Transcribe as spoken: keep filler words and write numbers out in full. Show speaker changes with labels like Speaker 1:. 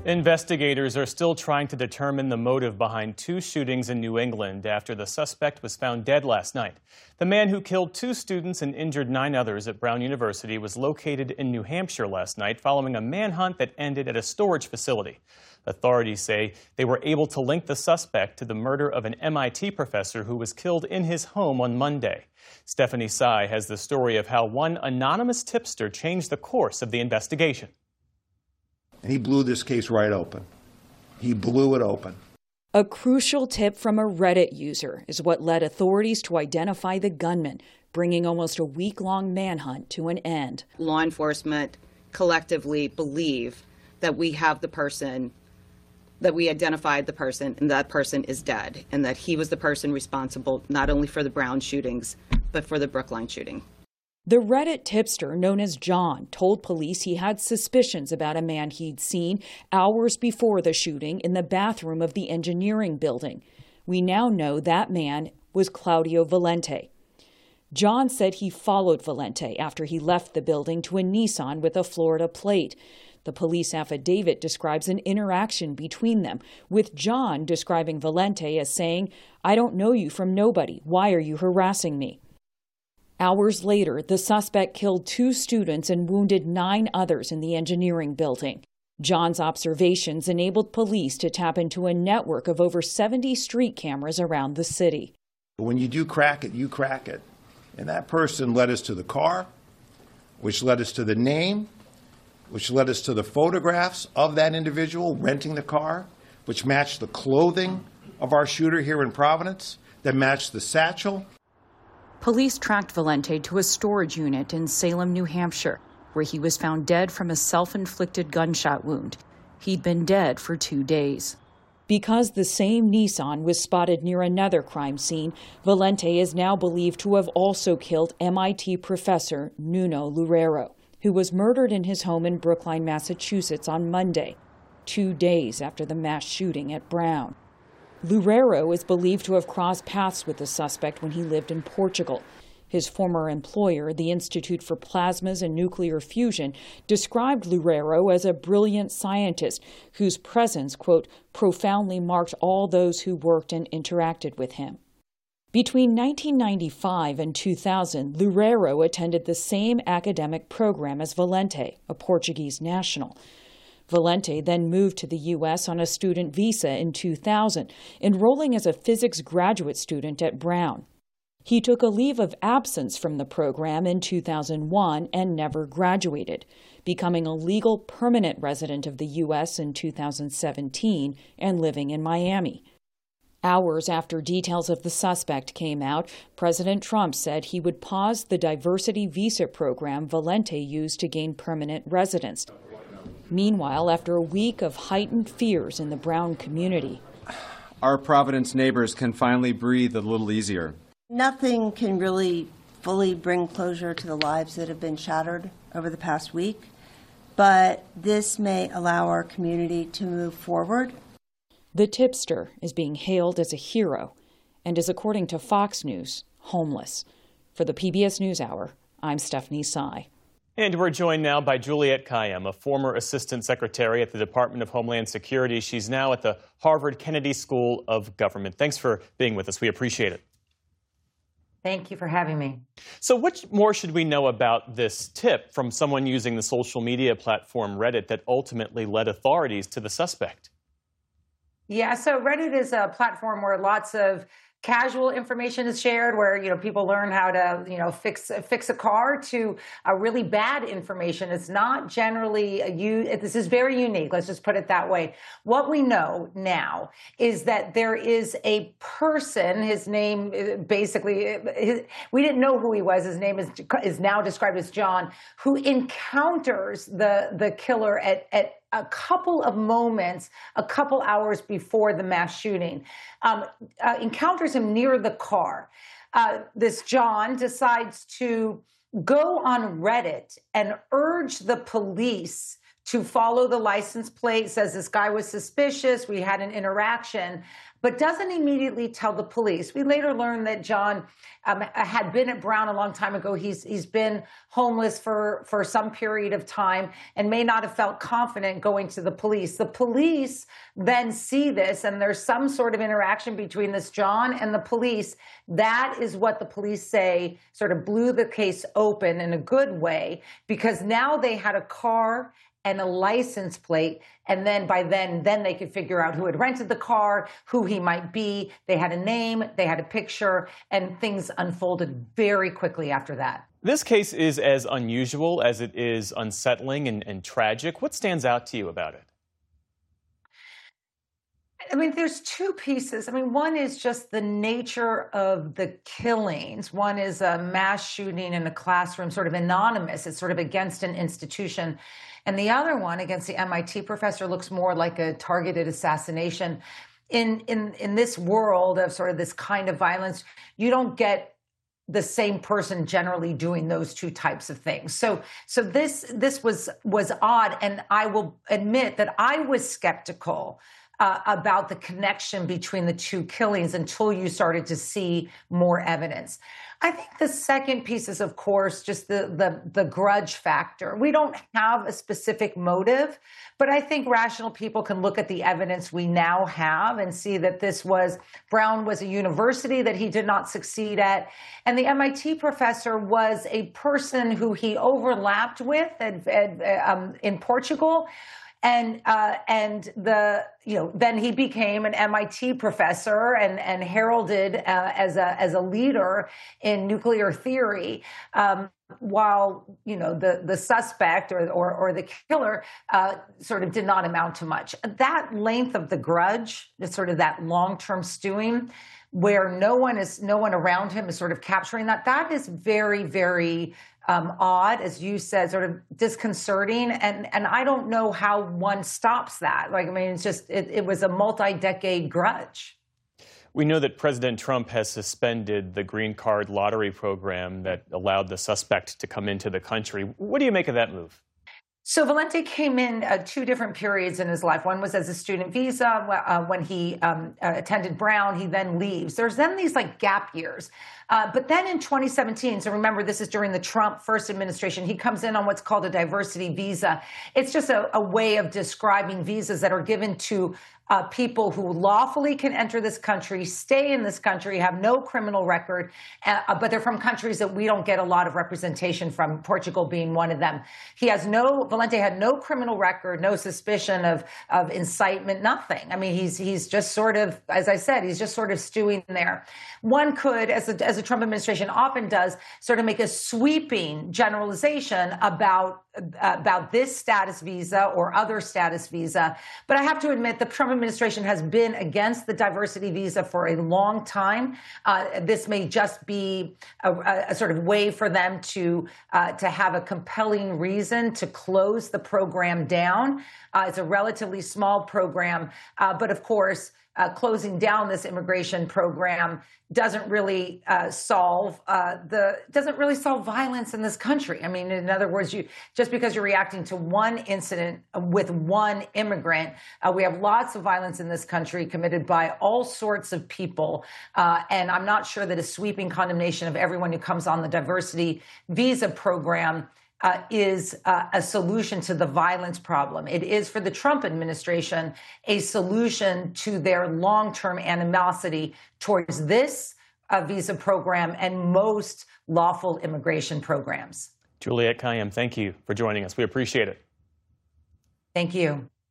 Speaker 1: Investigators are still trying to determine the motive behind two shootings in New England after the suspect was found dead last night. The man who killed two students and injured nine others at Brown University was located in New Hampshire last night following a manhunt that ended at a storage facility. Authorities say they were able to link the suspect to the murder of an M I T professor who was killed in his home on Monday. Stephanie Sy has the story of how one anonymous tipster changed the course of the investigation.
Speaker 2: And he blew this case right open. He blew it open.
Speaker 3: A crucial tip from a Reddit user is what led authorities to identify the gunman, bringing almost a week-long manhunt to an end.
Speaker 4: Law enforcement collectively believe that we have the person, that we identified the person, and that person is dead, and that he was the person responsible not only for the Brown shootings, but for the Brookline shooting.
Speaker 3: The Reddit tipster, known as John, told police he had suspicions about a man he'd seen hours before the shooting in the bathroom of the engineering building. We now know that man was Claudio Valente. John said he followed Valente after he left the building to a Nissan with a Florida plate. The police affidavit describes an interaction between them, with John describing Valente as saying, "I don't know you from nobody. Why are you harassing me?" Hours later, the suspect killed two students and wounded nine others in the engineering building. John's observations enabled police to tap into a network of over seventy street cameras around the city.
Speaker 2: When you do crack it, you crack it. And that person led us to the car, which led us to the name, which led us to the photographs of that individual renting the car, which matched the clothing of our shooter here in Providence, that matched the satchel.
Speaker 3: Police tracked Valente to a storage unit in Salem, New Hampshire, where he was found dead from a self-inflicted gunshot wound. He'd been dead for two days. Because the same Nissan was spotted near another crime scene, Valente is now believed to have also killed M I T professor Nuno Loureiro, who was murdered in his home in Brookline, Massachusetts on Monday, two days after the mass shooting at Brown. Loureiro is believed to have crossed paths with the suspect when he lived in Portugal. His former employer, the Institute for Plasmas and Nuclear Fusion, described Loureiro as a brilliant scientist whose presence, quote, profoundly marked all those who worked and interacted with him. Between nineteen ninety-five and two thousand, Loureiro attended the same academic program as Valente, a Portuguese national. Valente then moved to the U S on a student visa in two thousand, enrolling as a physics graduate student at Brown. He took a leave of absence from the program in two thousand one and never graduated, becoming a legal permanent resident of the U S in two thousand seventeen and living in Miami. Hours after details of the suspect came out, President Trump said he would pause the diversity visa program Valente used to gain permanent residence. Meanwhile, after a week of heightened fears in the Brown community,
Speaker 5: our Providence neighbors can finally breathe a little easier.
Speaker 6: Nothing can really fully bring closure to the lives that have been shattered over the past week, but this may allow our community to move forward.
Speaker 3: The tipster is being hailed as a hero and is, according to Fox News, homeless. For the P B S NewsHour, I'm Stephanie Sy.
Speaker 1: And we're joined now by Juliette Kayyem, a former assistant secretary at the Department of Homeland Security. She's now at the Harvard Kennedy School of Government. Thanks for being with us. We appreciate it.
Speaker 7: Thank you for having me.
Speaker 1: So what more should we know about this tip from someone using the social media platform Reddit that ultimately led authorities to the suspect?
Speaker 7: Yeah, so Reddit is a platform where lots of casual information is shared, where, you know, people learn how to, you know, fix fix a car, to a really bad information. It's not generally a you. This is very unique. Let's just put it that way. What we know now is that there is a person. His name, basically, his, we didn't know who he was. His name is is now described as John, who encounters the the killer at at. a couple of moments, a couple hours before the mass shooting, um, uh, encounters him near the car. Uh, this John decides to go on Reddit and urge the police to follow the license plate, says this guy was suspicious, we had an interaction. but doesn't immediately tell the police. We later learned that John um, had been at Brown a long time ago. He's he's been homeless for, for some period of time and may not have felt confident going to the police. The police then see this, and there's some sort of interaction between this John and the police. That is what the police say sort of blew the case open in a good way, because now they had a car and a license plate. And then by then, then they could figure out who had rented the car, who he might be. They had a name, they had a picture, and things unfolded very quickly after that.
Speaker 1: This case is as unusual as it is unsettling and, and tragic. What stands out to you about it?
Speaker 7: I mean, there's two pieces. I mean, one is just the nature of the killings. One is a mass shooting in a classroom, sort of anonymous. It's sort of against an institution. And the other one, against the M I T professor, looks more like a targeted assassination. In, in, in this world of sort of this kind of violence, you don't get the same person generally doing those two types of things. So, so this, this was, was odd. And I will admit that I was skeptical Uh, about the connection between the two killings until you started to see more evidence. I think the second piece is, of course, just the, the, the grudge factor. We don't have a specific motive, but I think rational people can look at the evidence we now have and see that this was, Brown was a university that he did not succeed at, and the M I T professor was a person who he overlapped with at, at, um, in Portugal. And uh, and the you know then he became an M I T professor and and heralded uh, as a as a leader in nuclear theory, um, while you know the the suspect or or, or the killer uh, sort of did not amount to much. That length of the grudge, sort of that long term stewing, where no one is no one around him is sort of capturing that. That is very very. Um, odd, as you said, sort of disconcerting. And, and I don't know how one stops that. Like, I mean, it's just, it, it was a multi-decade grudge.
Speaker 1: We know that President Trump has suspended the green card lottery program that allowed the suspect to come into the country. What do you make of that move?
Speaker 7: So Valente came in uh, two different periods in his life. One was as a student visa uh, when he um, uh, attended Brown. He then leaves. There's then these like gap years. Uh, but then in twenty seventeen, so remember, this is during the Trump first administration, he comes in on what's called a diversity visa. It's just a, a way of describing visas that are given to Uh, people who lawfully can enter this country, stay in this country, have no criminal record, uh, but they're from countries that we don't get a lot of representation from, Portugal being one of them. He has no, Valente had no criminal record, no suspicion of, of incitement, nothing. I mean, he's he's just sort of, as I said, he's just sort of stewing there. One could, as the, as the Trump administration often does, sort of make a sweeping generalization about uh, about this status visa or other status visa. But I have to admit, the Trump administration has been against the diversity visa for a long time. Uh, this may just be a, a sort of way for them to uh, to have a compelling reason to close the program down. Uh, it's a relatively small program, uh, but of course, Uh, closing down this immigration program doesn't really uh, solve uh, the doesn't really solve violence in this country. I mean, in other words, you just because you're reacting to one incident with one immigrant, uh, we have lots of violence in this country committed by all sorts of people, uh, and I'm not sure that a sweeping condemnation of everyone who comes on the diversity visa program Uh, is uh, a solution to the violence problem. It is, for the Trump administration, a solution to their long-term animosity towards this uh, visa program and most lawful immigration programs.
Speaker 1: Juliette Kayyem, thank you for joining us. We appreciate it.
Speaker 7: Thank you.